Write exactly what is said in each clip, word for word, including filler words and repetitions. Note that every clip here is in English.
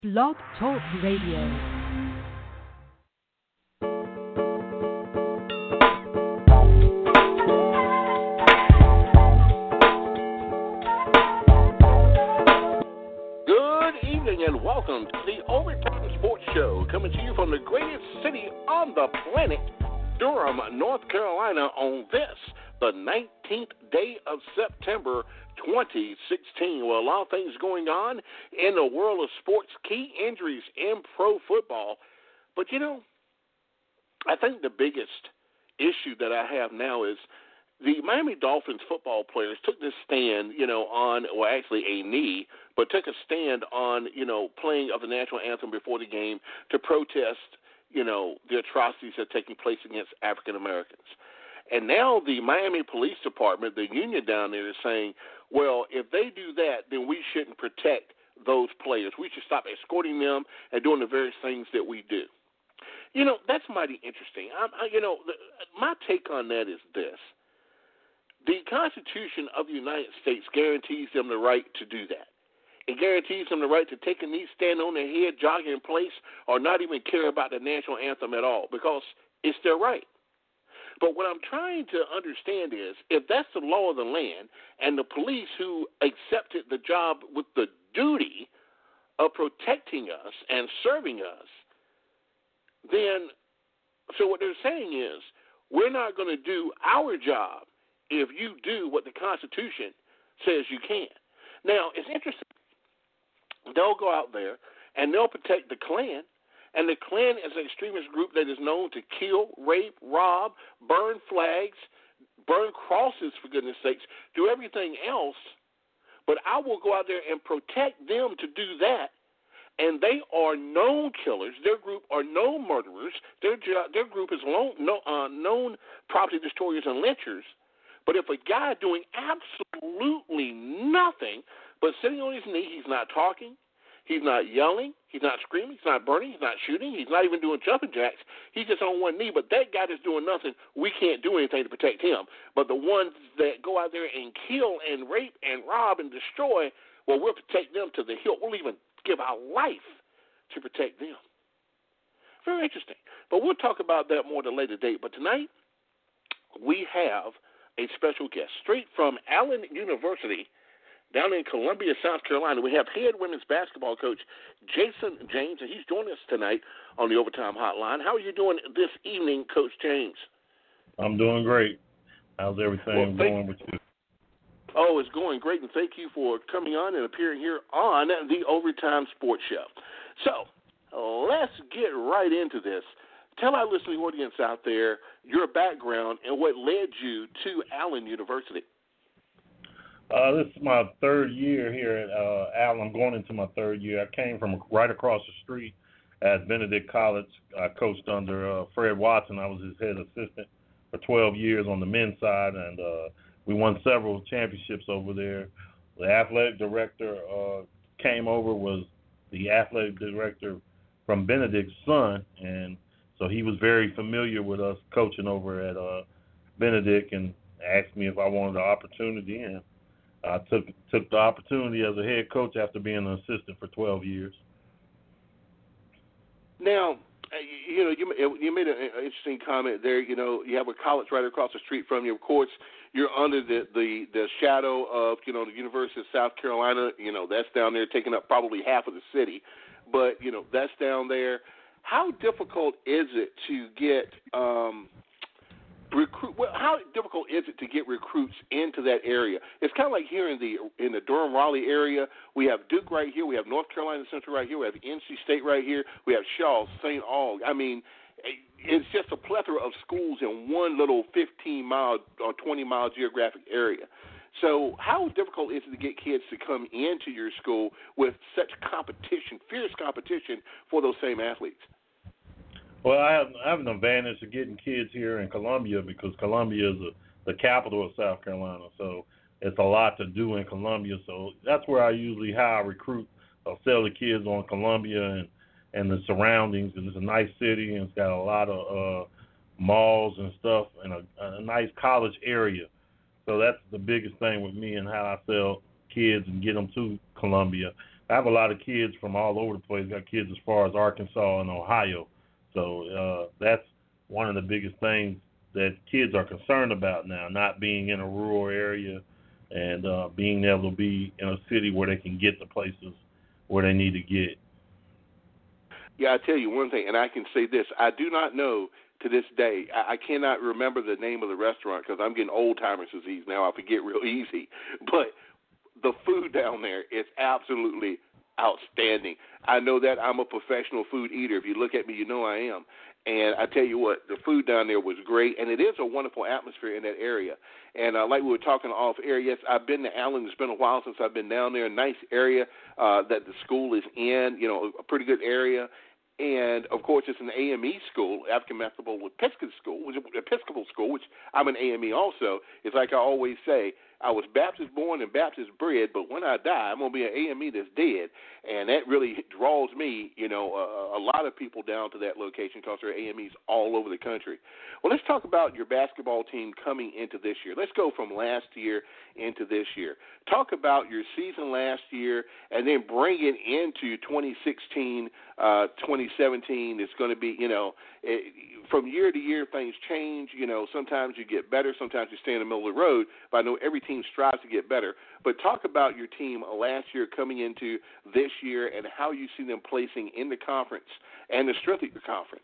Blog Talk Radio. And welcome to the Overtime Sports Show, coming to you from the greatest city on the planet, Durham, North Carolina, on this, the nineteenth day of September, twenty sixteen. Well, a lot of things going on in the world of sports, key injuries in pro football. But, you know, I think the biggest issue that I have now is the Miami Dolphins football players took this stand, you know, on, well, actually a knee, but took a stand on, you know, playing of the national anthem before the game to protest, you know, the atrocities that are taking place against African Americans. And now the Miami Police Department, the union down there, is saying, well, if they do that, then we shouldn't protect those players. We should stop escorting them and doing the various things that we do. You know, that's mighty interesting. I, I, you know, the, my take on that is this. The Constitution of the United States guarantees them the right to do that. It guarantees them the right to take a knee, stand on their head, jog in place, or not even care about the national anthem at all, because it's their right. But what I'm trying to understand is, if that's the law of the land, and the police who accepted the job with the duty of protecting us and serving us, then, so what they're saying is, we're not going to do our job if you do what the Constitution says you can. Now, it's interesting. They'll go out there and they'll protect the Klan, and the Klan is an extremist group that is known to kill, rape, rob, burn flags, burn crosses, for goodness sakes, do everything else. But I will go out there and protect them to do that, and they are known killers. Their group are known murderers. Their, their group is known, uh, known property destroyers and lynchers. But if a guy doing absolutely nothing but sitting on his knee, he's not talking, he's not yelling, he's not screaming, he's not burning, he's not shooting, he's not even doing jumping jacks, he's just on one knee. But that guy that's doing nothing, we can't do anything to protect him. But the ones that go out there and kill and rape and rob and destroy, well, we'll protect them to the hilt. We'll even give our life to protect them. Very interesting. But we'll talk about that more at a later date. But tonight we have a special guest straight from Allen University down in Columbia, South Carolina. We have head women's basketball coach Jason James, and he's joining us tonight on the Overtime Hotline. How are you doing this evening, Coach James? I'm doing great. How's everything well, going with you? Oh, it's going great, and thank you for coming on and appearing here on the Overtime Sports Show. So let's get right into this. Tell our listening audience out there your background and what led you to Allen University. Uh, this is my third year here at uh, Allen. I'm going into my third year. I came from right across the street at Benedict College. I coached under uh, Fred Watson. I was his head assistant for twelve years on the men's side, and uh, we won several championships over there. The athletic director uh, came over, was the athletic director from Benedict's son, and so he was very familiar with us coaching over at uh, Benedict, and asked me if I wanted the opportunity, and I took took the opportunity as a head coach after being an assistant for twelve years. Now, you know, you, you made an interesting comment there. You know, you have a college right across the street from you. Of course, you're under the, the, the shadow of, you know, the University of South Carolina. You know, that's down there taking up probably half of the city. But, you know, that's down there. How difficult is it to get um, recruit? Well, how difficult is it to get recruits into that area? It's kind of like here in the in the Durham Raleigh area. We have Duke right here. We have North Carolina Central right here. We have N C State right here. We have Shaw, Saint Aug. I mean, it's just a plethora of schools in one little fifteen mile or twenty mile geographic area. So how difficult is it to get kids to come into your school with such competition, fierce competition for those same athletes? Well, I have, I have an advantage of getting kids here in Columbia because Columbia is a, the capital of South Carolina. So it's a lot to do in Columbia. So that's where I usually how I recruit. I'll sell the kids on Columbia and, and the surroundings. And it's a nice city, and it's got a lot of uh, malls and stuff, and a, a nice college area. So that's the biggest thing with me and how I sell kids and get them to Columbia. I have a lot of kids from all over the place. Got kids as far as Arkansas and Ohio. So uh, that's one of the biggest things that kids are concerned about now, not being in a rural area and uh, being able to be in a city where they can get the places where they need to get. Yeah, I tell you one thing, and I can say this. I do not know to this day, I, I cannot remember the name of the restaurant because I'm getting old-timer's disease now. I forget real easy. But the food down there is absolutely outstanding. I know that I'm a professional food eater. If you look at me, you know I am. And I tell you what, the food down there was great, and it is a wonderful atmosphere in that area. And uh, like we were talking off air, yes, I've been to Allen. It's been a while since I've been down there. Nice area uh, that the school is in, you know, a pretty good area. And, of course, it's an A M E school, African Methodist Episcopal School, which Episcopal school, which I'm an A M E also. It's like I always say, I was Baptist born and Baptist bred, but when I die, I'm going to be an A M E that's dead. And that really draws me, you know, a, a lot of people down to that location because there are A M Es all over the country. Well, let's talk about your basketball team coming into this year. Let's go from last year into this year. Talk about your season last year and then bring it into twenty sixteen, uh, twenty seventeen. It's going to be, you know, it, from year to year, things change. You know, sometimes you get better, sometimes you stay in the middle of the road. But I know every team strives to get better. But talk about your team last year coming into this year and how you see them placing in the conference and the strength of your conference.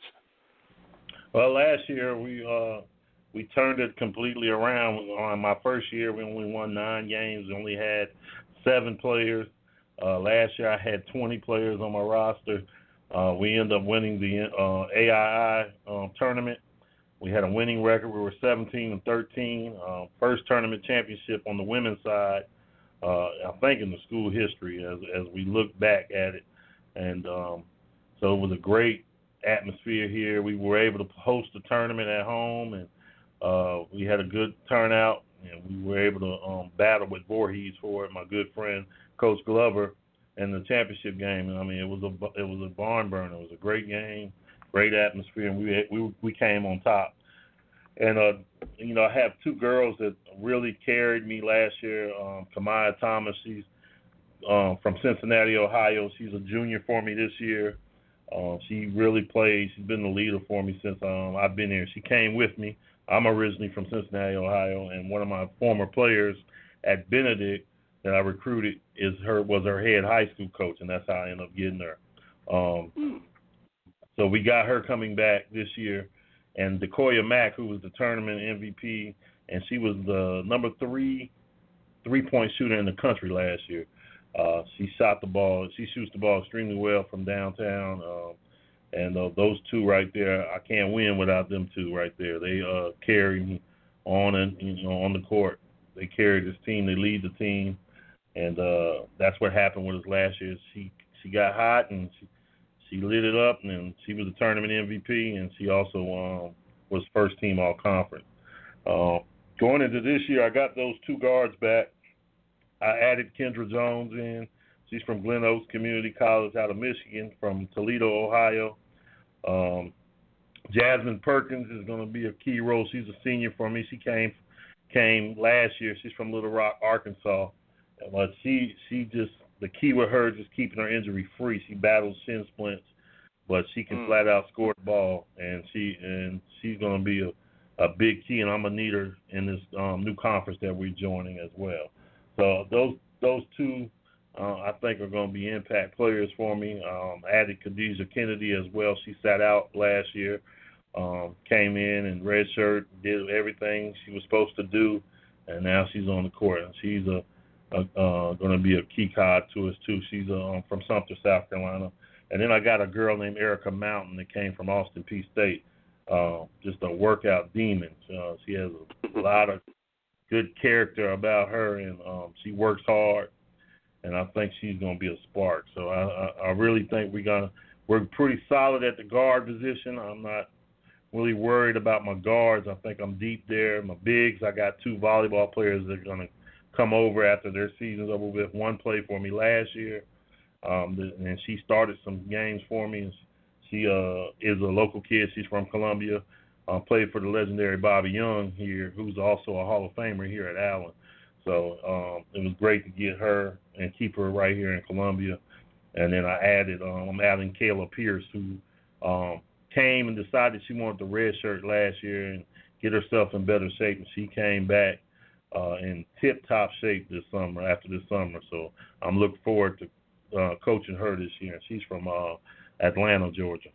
Well, last year we uh, we turned it completely around. On my first year, we only won nine games. We only had seven players. Uh, last year, I had twenty players on my roster. Uh, we ended up winning the uh, A I I um, tournament. We had a winning record. We were seventeen and thirteen. Uh, first tournament championship on the women's side, uh, I think, in the school history as as we look back at it. And um, so it was a great atmosphere here. We were able to host the tournament at home, and uh, we had a good turnout. And we were able to um, battle with Voorhees for it. My good friend Coach Glover in the championship game. And I mean, it was a it was a barn burner. It was a great game, great atmosphere, and we we we came on top. And uh, you know, I have two girls that really carried me last year. Um, Kamaya Thomas, she's um, from Cincinnati, Ohio. She's a junior for me this year. Uh, she really played. She's been the leader for me since um, I've been here. She came with me. I'm originally from Cincinnati, Ohio, and one of my former players at Benedict that I recruited is her was her head high school coach, and that's how I ended up getting her. Um, so we got her coming back this year, and Decoya Mack, who was the tournament M V P, and she was the number three three-point shooter in the country last year. Uh, she shot the ball. She shoots the ball extremely well from downtown. Um, and uh, those two right there, I can't win without them two right there. They uh, carry me on and you know on the court. They carry this team. They lead the team, and uh, that's what happened with us last year. She she got hot and she she lit it up, and then she was the tournament M V P, and she also um, was first team all conference. Uh, going into this year, I got those two guards back. I added Kendra Jones in. She's from Glen Oaks Community College out of Michigan, from Toledo, Ohio. Um, Jasmine Perkins is going to be a key role. She's a senior for me. She came came last year. She's from Little Rock, Arkansas. But she she just the key with her is just keeping her injury free. She battles shin splints, but she can mm. flat out score the ball, and she and she's going to be a, a big key. And I'm gonna need her in this um, new conference that we're joining as well. So those those two, uh, I think, are going to be impact players for me. Um, added Khadijah Kennedy as well. She sat out last year, um, came in and redshirt, did everything she was supposed to do, and now she's on the court. And she's a, a uh, going to be a key card to us too. She's um, from Sumter, South Carolina. And then I got a girl named Erica Mountain that came from Austin Peay State. Uh, just a workout demon. Uh, she has a lot of good character about her, and um, she works hard, and I think she's going to be a spark. So I, I, I really think we're gonna we're pretty solid at the guard position. I'm not really worried about my guards. I think I'm deep there. My bigs, I got two volleyball players that are going to come over after their season's over with. One played for me last year, um, and she started some games for me. She uh, is a local kid. She's from Columbia. Uh, played for the legendary Bobby Young here, who's also a Hall of Famer here at Allen. So um, it was great to get her and keep her right here in Columbia. And then I added, um, I'm adding Kayla Pierce, who um, came and decided she wanted the red shirt last year and get herself in better shape. And she came back uh, in tip-top shape this summer, after this summer. So I'm looking forward to uh, coaching her this year. She's from uh, Atlanta, Georgia.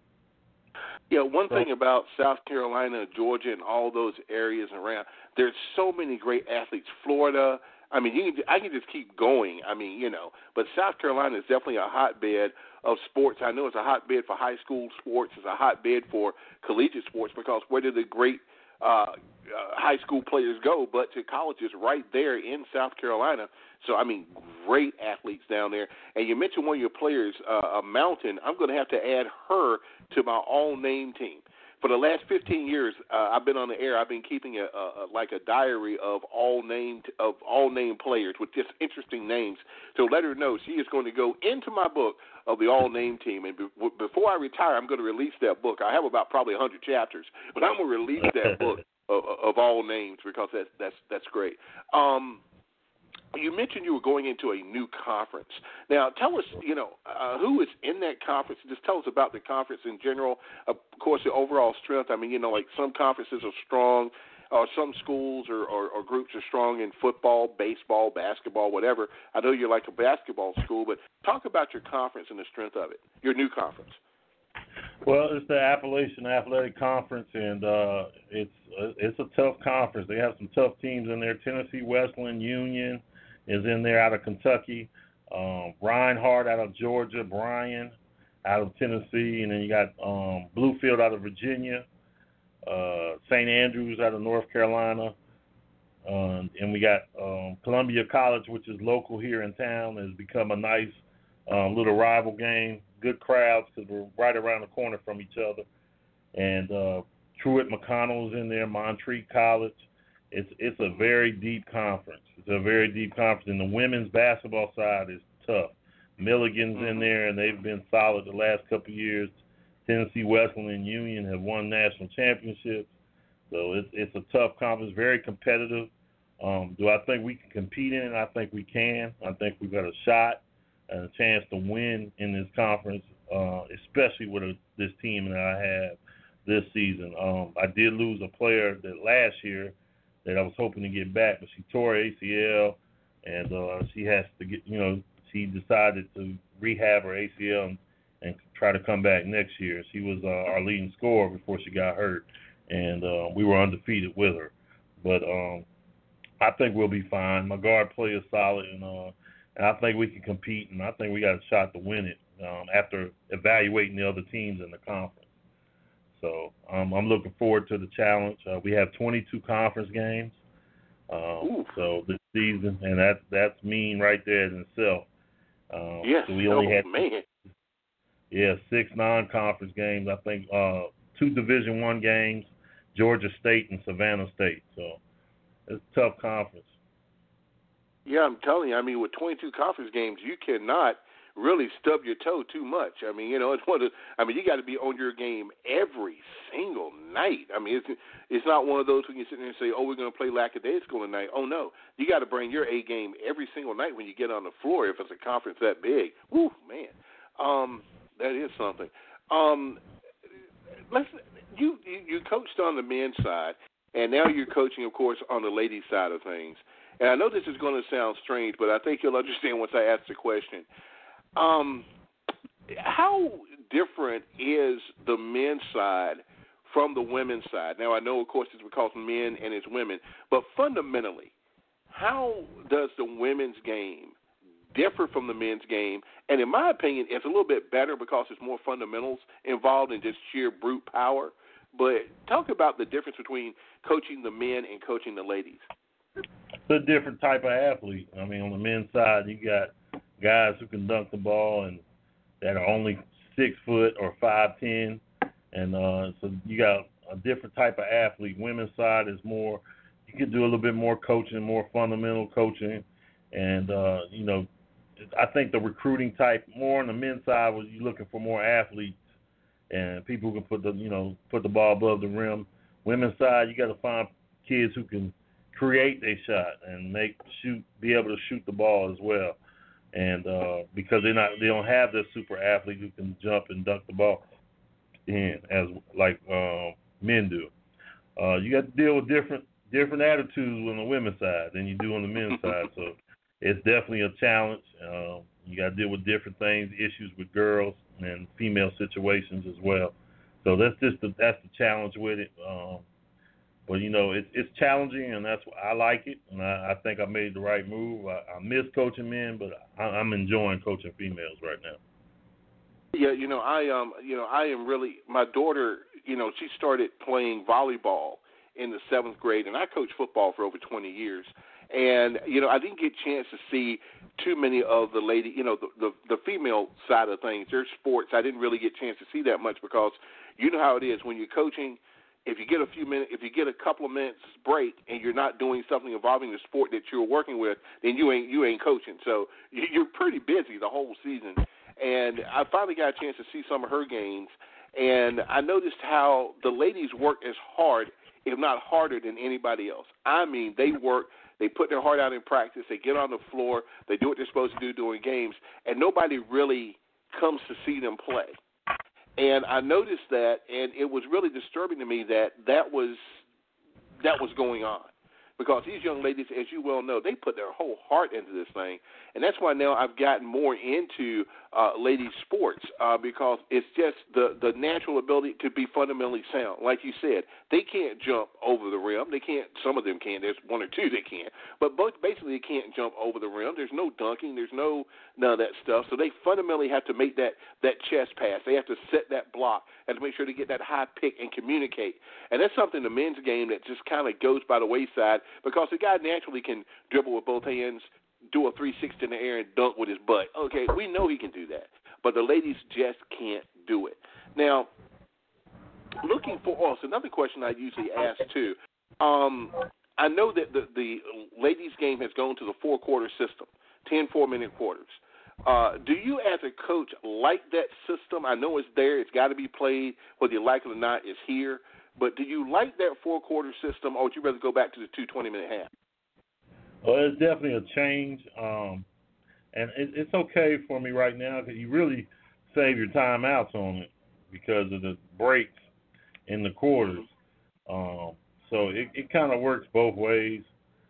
Yeah, one thing about South Carolina, Georgia, and all those areas around, there's so many great athletes. Florida, I mean, you can, I can just keep going. I mean, you know, but South Carolina is definitely a hotbed of sports. I know it's a hotbed for high school sports. It's a hotbed for collegiate sports because where do the great uh, uh, high school players go but to colleges right there in South Carolina? So, I mean, great athletes down there. And you mentioned one of your players, uh, a Mountain. I'm going to have to add her to my all-name team. For the last fifteen years, uh, I've been on the air. I've been keeping a, a, a like a diary of all named of all named players with just interesting names. To let her know she is going to go into my book of the all name team. And be, before I retire, I'm going to release that book. I have about probably one hundred chapters, but I'm going to release that book of, of all names because that's that's that's great. Um, You mentioned you were going into a new conference. Now, tell us, you know, uh, who is in that conference. Just tell us about the conference in general. Of course, the overall strength. I mean, you know, like some conferences are strong, or some schools or, or, or groups are strong in football, baseball, basketball, whatever. I know you're like a basketball school, but talk about your conference and the strength of it, your new conference. Well, it's the Appalachian Athletic Conference, and uh, it's uh, it's a tough conference. They have some tough teams in there. Tennessee Wesleyan Union is in there out of Kentucky. Um, Reinhardt out of Georgia. Bryan out of Tennessee. And then you got um, Bluefield out of Virginia. Uh, Saint Andrews out of North Carolina. Um, and we got um, Columbia College, which is local here in town, has become a nice um, little rival game. Good crowds because we're right around the corner from each other. And uh, Truett McConnell is in there, Montreat College. It's it's a very deep conference. It's a very deep conference. And the women's basketball side is tough. Milligan's mm-hmm. in there, and they've been solid the last couple of years. Tennessee Wesleyan Union have won national championships. So it's it's a tough conference, very competitive. Um, do I think we can compete in it? I think we can. I think we've got a shot and a chance to win in this conference, uh, especially with a, this team that I have this season. Um, I did lose a player that last year that I was hoping to get back, but she tore her A C L, and uh, she has to get, you know, she decided to rehab her A C L and, and try to come back next year. She was uh, our leading scorer before she got hurt, and uh, we were undefeated with her. But um, I think we'll be fine. My guard play is solid, and uh, and I think we can compete, and I think we got a shot to win it um, after evaluating the other teams in the conference. So um, I'm looking forward to the challenge. Uh, we have twenty-two conference games, um, so this season, and that that's mean right there in itself. Um, yes, so we only oh, had man. yeah six non-conference games. I think uh, two Division One games, Georgia State and Savannah State. So it's a tough conference. Yeah, I'm telling you. I mean, with twenty-two conference games, you cannot really stub your toe too much. I mean, you know, it's one of the, I mean, you got to be on your game every single night. I mean, it's it's not one of those when you sit there and say, oh, we're going to play lackadaisical tonight. Oh, no. You got to bring your A game every single night when you get on the floor if it's a conference that big. Woo, man. Um, that is something. Um, let's you, you you coached on the men's side, and now you're coaching, of course, on the ladies' side of things. And I know this is going to sound strange, but I think you'll understand once I ask the question. Um, how different is the men's side from the women's side? Now, I know, of course, it's because men and it's women, but fundamentally, how does the women's game differ from the men's game? And in my opinion, it's a little bit better because there's more fundamentals involved in just sheer brute power. But talk about the difference between coaching the men and coaching the ladies. It's a different type of athlete. I mean, on the men's side, you got guys who can dunk the ball and that are only six foot or five ten, and uh, so you got a different type of athlete. Women's side is more, you can do a little bit more coaching, more fundamental coaching, and uh, you know, I think the recruiting type more on the men's side was you looking for more athletes and people who can put the you know put the ball above the rim. Women's side, you got to find kids who can create a shot and make shoot be able to shoot the ball as well. and uh, because they're not, they don't have this super athlete who can jump and dunk the ball in as like um, men do. Uh, you got to deal with different different attitudes on the women's side than you do on the men's side. So it's definitely a challenge. Um, you got to deal with different things, issues with girls and female situations as well. So that's just the, that's the challenge with it. Um, but you know, it's it's challenging, and that's I like it, and I, I think I made the right move. I, I miss coaching men, but I, I'm enjoying coaching females right now. Yeah, you know, I um, you know, I am really. My daughter, you know, she started playing volleyball in the seventh grade, and I coached football for over twenty years. And you know, I didn't get a chance to see too many of the lady, you know, the, the the female side of things. Their sports, I didn't really get a chance to see that much because you know how it is when you're coaching. If you get a few minutes, if you get a couple of minutes break, and you're not doing something involving the sport that you're working with, then you ain't you ain't coaching. So you're pretty busy the whole season. And I finally got a chance to see some of her games, and I noticed how the ladies work as hard, if not harder, than anybody else. I mean, they work, they put their heart out in practice, they get on the floor, they do what they're supposed to do during games, and nobody really comes to see them play. And I noticed that, and it was really disturbing to me that that was that was going on. Because these young ladies, as you well know, they put their whole heart into this thing. And that's why now I've gotten more into uh, ladies' sports uh, because it's just the, the natural ability to be fundamentally sound. Like you said, they can't jump over the rim. They can't. Some of them can. There's one or two that can. But both basically they can't jump over the rim. There's no dunking. There's no none of that stuff. So they fundamentally have to make that, that chest pass. They have to set that block and to make sure to get that high pick and communicate. And that's something in the men's game that just kind of goes by the wayside. Because the guy naturally can dribble with both hands, do a three sixty in the air, and dunk with his butt. Okay, we know he can do that. But the ladies just can't do it. Now, looking for also, another question I usually ask, too. Um, I know that the, the ladies' game has gone to the four-quarter system, ten four-minute quarters. Uh, do you, as a coach, like that system? I know it's there. It's got to be played. Whether you like it or not, it's here. But do you like that four-quarter system, or would you rather go back to the two twenty-minute half? Well, it's definitely a change, um, and it, it's okay for me right now because you really save your timeouts on it because of the breaks in the quarters. Um, so it, it kind of works both ways,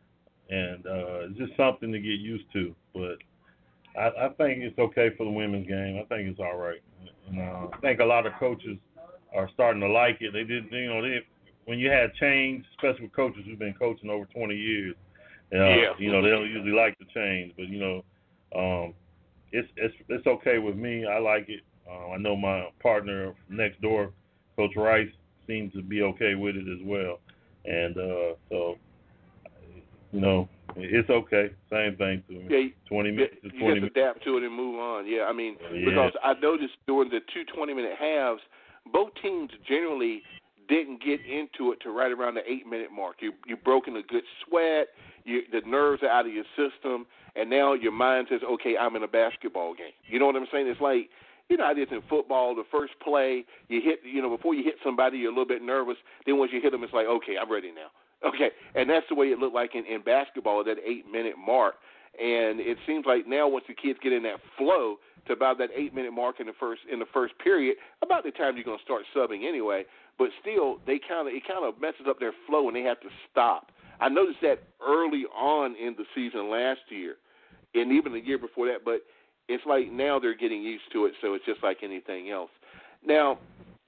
and uh, it's just something to get used to. But I, I think it's okay for the women's game. I think it's all right. And, uh, I think a lot of coaches are starting to like it. They did, you know, they, when you had change, especially with coaches who've been coaching over twenty years, uh, yeah. you know, they don't usually like the change. But you know, um, it's it's it's okay with me. I like it. Uh, I know my partner next door, Coach Rice, seems to be okay with it as well. And uh, so, you know, it's okay. Same thing to me. Yeah, twenty minutes yeah, to twenty you minutes. just adapt to it and move on. Yeah, I mean, Yeah. because I noticed during the two twenty-minute halves, both teams generally didn't get into it to right around the eight-minute mark. You you broken a good sweat. You, the nerves are out of your system, and now your mind says, "Okay, I'm in a basketball game." You know what I'm saying? It's like, you know, how it is in football. The first play, you hit, you know, before you hit somebody, you're a little bit nervous. Then once you hit them, it's like, "Okay, I'm ready now." Okay, and that's the way it looked like in, in basketball at that eight-minute mark. And it seems like now once the kids get in that flow to about that eight-minute mark in the first in the first period, about the time you're going to start subbing anyway. But still, they kind of it kind of messes up their flow and they have to stop. I noticed that early on in the season last year, and even the year before that. But it's like now they're getting used to it, so it's just like anything else. Now,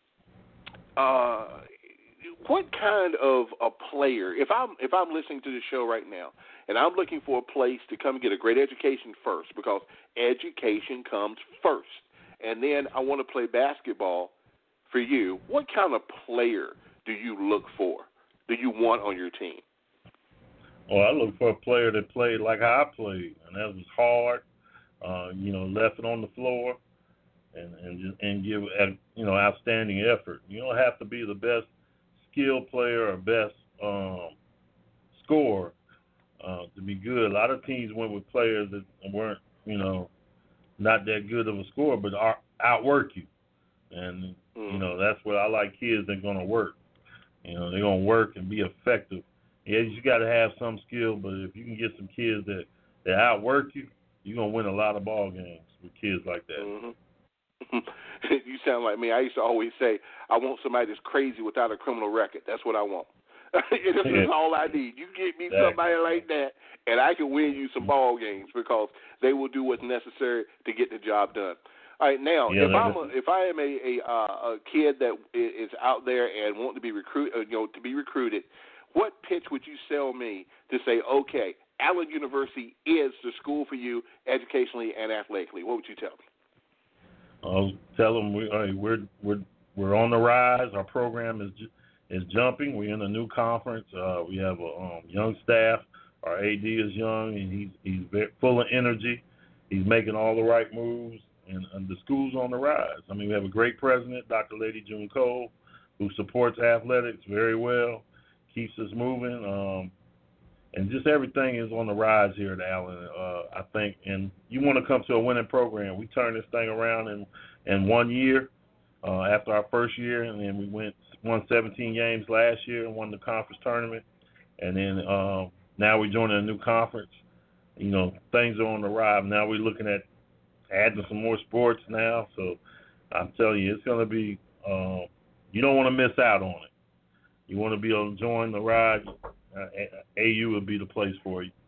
uh, what kind of a player? If I'm if I'm listening to the show right now, and I'm looking for a place to come and get a great education first, because education comes first, and then I want to play basketball for you. What kind of player do you look for? Do you want on your team? Well, I look for a player that played like how I played, and that was hard. Uh, you know, left it on the floor, and and just, and give you know outstanding effort. You don't have to be the best skill player or best um, scorer uh, to be good. A lot of teams went with players that weren't you know not that good of a scorer, but are, outwork you. And you know that's what I like. Kids that are gonna work. You know, they're gonna work and be effective. Yeah, you got to have some skill, but if you can get some kids that, that outwork you, you're gonna win a lot of ball games with kids like that. Mm-hmm. You sound like me. I used to always say, I want somebody that's crazy without a criminal record. That's what I want. This Yeah. is all I need. You get me Exactly. somebody like that, and I can win you some ball games because they will do what's necessary to get the job done. All right, now Yeah, if I'm that- a, if I am a a, uh, a kid that is out there and want to be recruit, uh, you know, to be recruited, what pitch would you sell me to say, okay, Allen University is the school for you educationally and athletically? What would you tell me? I'll tell them we, uh, we're we're we're on the rise. Our program is is jumping. We're in a new conference. Uh, we have a um, young staff. Our A D is young, and he's he's very, full of energy. He's making all the right moves, and, and the school's on the rise. I mean, we have a great president, Doctor Lady June Cole, who supports athletics very well, keeps us moving, um, and just everything is on the rise here at Allen. Uh, I think, and you want to come to a winning program. We turned this thing around in in one year uh, after our first year, and then we went won seventeen games last year and won the conference tournament, and then uh, now we're joining a new conference. You know, things are on the rise. Now we're looking at adding some more sports now. So I'm telling you, it's going to be, uh, you don't want to miss out on it. You want to be able to join the ride, uh, A U will be the place for you.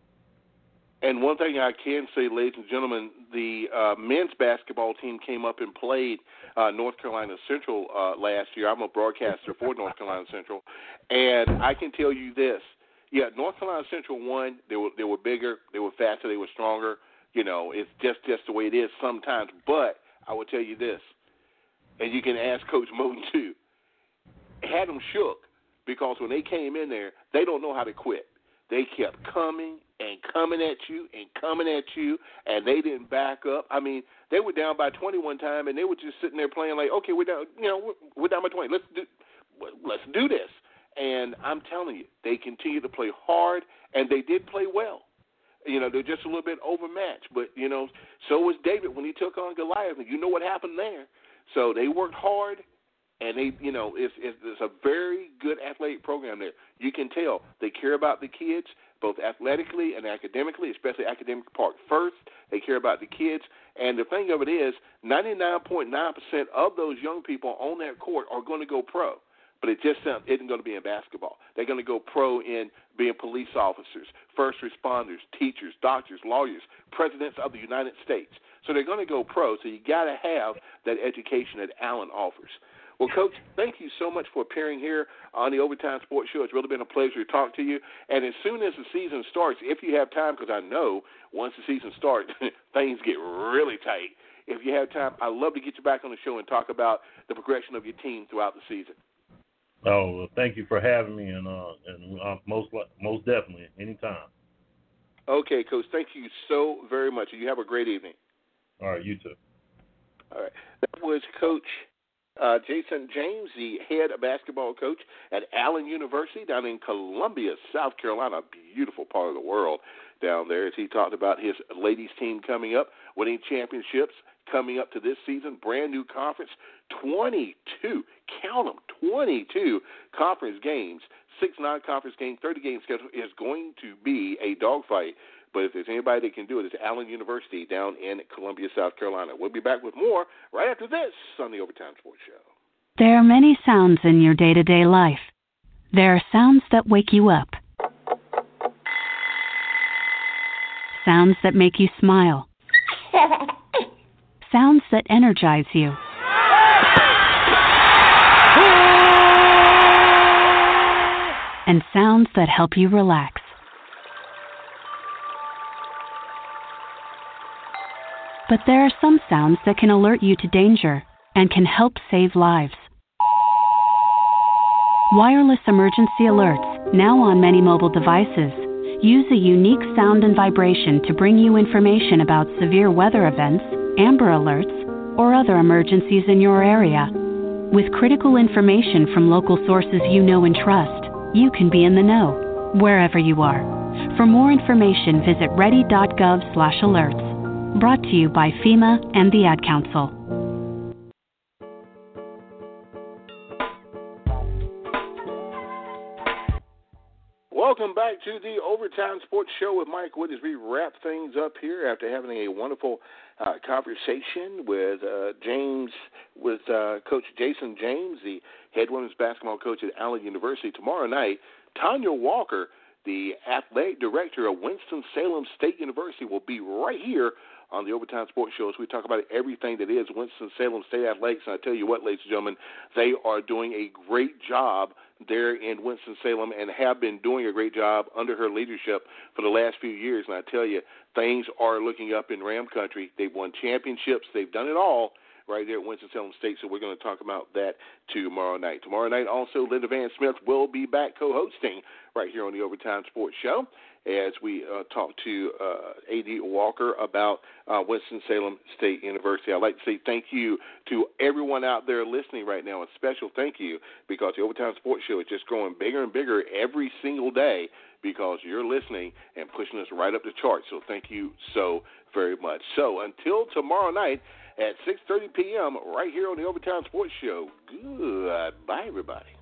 And one thing I can say, ladies and gentlemen, the uh, men's basketball team came up and played uh, North Carolina Central uh, last year. I'm a broadcaster for North Carolina Central, and I can tell you this. Yeah, North Carolina Central won. They were they were bigger, they were faster, they were stronger. You know, it's just, just the way it is sometimes. But I will tell you this, and you can ask Coach Moten too, had them shook because when they came in there, they don't know how to quit. They kept coming and coming at you and coming at you, and they didn't back up. I mean, they were down by twenty one time, and they were just sitting there playing like, okay, we're down, you know, we're, we're down by twenty. Let's do, let's do this. And I'm telling you, they continue to play hard, and they did play well. You know, they're just a little bit overmatched. But, you know, so was David when he took on Goliath. And you know what happened there. So they worked hard, and they, you know, it's, it's, it's a very good athletic program there. You can tell they care about the kids, both athletically and academically, especially academic part first. They care about the kids. And the thing of it is, ninety-nine point nine percent of those young people on that court are going to go pro. But it just isn't going to be in basketball. They're going to go pro in being police officers, first responders, teachers, doctors, lawyers, presidents of the United States. So they're going to go pro. So you got to have that education that Allen offers. Well, Coach, thank you so much for appearing here on the Overtime Sports Show. It's really been a pleasure to talk to you. And as soon as the season starts, if you have time, because I know once the season starts, things get really tight. If you have time, I'd love to get you back on the show and talk about the progression of your team throughout the season. Oh, well, thank you for having me, and uh, and uh, most most definitely, anytime. Okay, Coach, thank you so very much, and you have a great evening. All right, you too. All right. That was Coach uh, Jason James, the head basketball coach at Allen University down in Columbia, South Carolina, a beautiful part of the world down there, as he talked about his ladies team coming up, winning championships, coming up to this season, brand new conference, twenty-two, count them, twenty-two conference games, six non-conference games, thirty game schedule is going to be a dogfight. But if there's anybody that can do it, it's Allen University down in Columbia, South Carolina. We'll be back with more right after this on the Overtime Sports Show. There are many sounds in your day-to-day life. There are sounds that wake you up. Sounds that make you smile. Sounds that energize you. And sounds that help you relax. But there are some sounds that can alert you to danger and can help save lives. Wireless emergency alerts, now on many mobile devices, use a unique sound and vibration to bring you information about severe weather events, Amber Alerts, or other emergencies in your area. With critical information from local sources you know and trust, you can be in the know, wherever you are. For more information, visit ready dot gov slash alerts. Brought to you by FEMA and the Ad Council. welcome back to the Overtime Sports Show with Mike Wood as we wrap things up here after having a wonderful uh, conversation with uh, James, with uh, Coach Jason James, the head women's basketball coach at Allen University. Tomorrow night, Tanya Walker, the athletic director of Winston-Salem State University, will be right here on the Overtime Sports Show as we talk about everything that is Winston-Salem State Athletics. And I tell you what, ladies and gentlemen, they are doing a great job there in Winston-Salem and have been doing a great job under her leadership for the last few years. And I tell you, things are looking up in Ram Country. They've won championships. They've done it all right there at Winston-Salem State, so we're going to talk about that tomorrow night. Tomorrow night also, Linda Van Smith will be back co-hosting right here on the Overtime Sports Show as we uh, talk to uh, A D Walker about uh, Winston-Salem State University. I'd like to say thank you to everyone out there listening right now. A special thank you because the Overtime Sports Show is just growing bigger and bigger every single day because you're listening and pushing us right up the charts. So thank you so very much. So until tomorrow night at six thirty p.m. right here on the Overtime Sports Show, goodbye, everybody.